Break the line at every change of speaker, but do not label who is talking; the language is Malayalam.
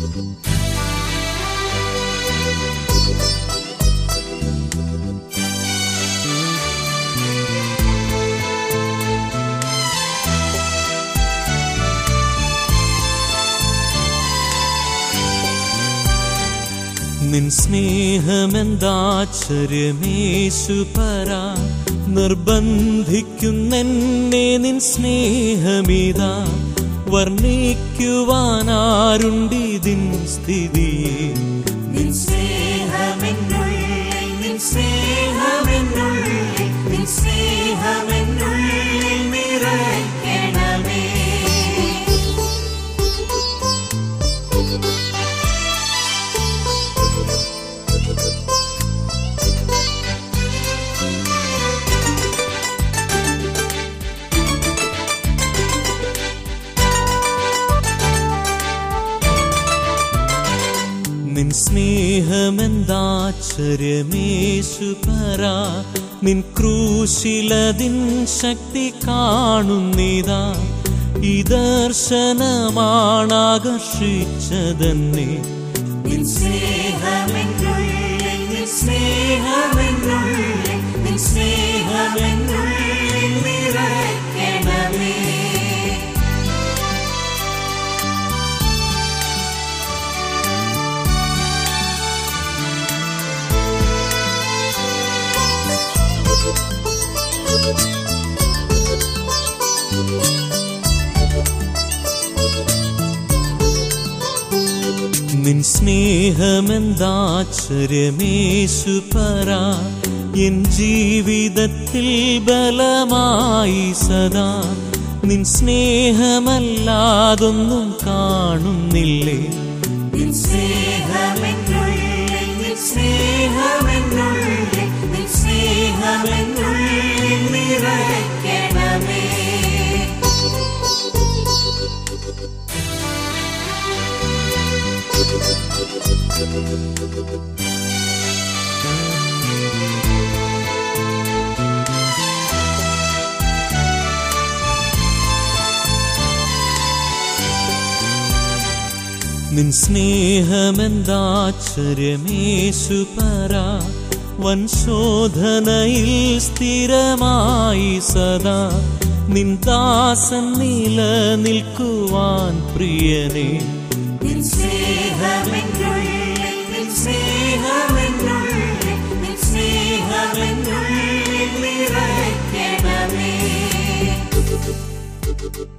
നിൻ സ്നേഹമെന്താശ്ചര്യമേശുപര നിർബന്ധിക്കുന്നെന്നെ നിൻ സ്നേഹമിതാ വർണ്ണിക്കുവാനാരുണ്ടിതിൻ സ്ഥിതിയെ
നിൻ സ്നേഹമെന്നുള്ളിൽ നിൻ സ്നേഹമെന്നുള്ളിൽ നിൻ സ്നേഹമെന്നുള്ളിൽ നിറയ്ക്കണമേ.
നിൻ സ്നേഹമെന്താശ്ചര്യമേശുപര നിൻ ക്രൂശിലതിൻ ശക്തി കാണുന്നിതാ ഈ ദർശനമാണാകർഷിച്ചതെന്നെ.
നിൻ സ്നേഹമെന്നുള്ളിൽ നിൻ സ്നേഹമെന്നുള്ളിൽ നിൻ സ്നേഹമെന്നുള്ളിൽ നിറയ്ക്കണമേ.
നിൻ സ്നേഹമെന്താശ്ചര്യമേശുപര എൻ ജീവിതത്തിൽ ബലമായി സദാ നിൻ സ്നേഹമല്ലാതൊന്നും കാണുന്നില്ലേ.
നിൻ സ്നേഹമെന്നുള്ളിൽ നിൻ സ്നേഹമെന്നുള്ളിൽ നിൻ സ്നേഹമെന്നുള്ളിൽ നിറയ്ക്കണമേ.
നിൻ സ്നേഹമെന്താശ്ചര്യമേശുപര വൻശോധനയിൽ സ്ഥിരമായി സദാ നിൻ ദാസൻ നിലനിൽക്കുവാൻ പ്രിയനേ.
നിൻ സ്നേഹമെന്നുള്ളിൽ നിൻ സ്നേഹമെന്നുള്ളിൽ നിൻ സ്നേഹമെന്നുള്ളിൽ നിറയ്ക്കണമേ.